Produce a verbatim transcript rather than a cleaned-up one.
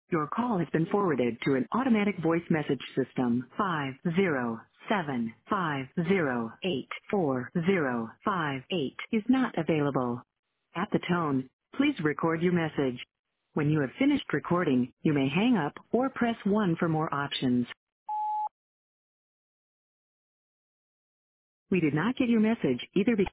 Your call has been forwarded to an automatic voice message system. five zero seven five zero eight four zero five eight is not available. At the tone, please record your message. When you have finished recording, you may hang up or press one for more options. We did not get your message either because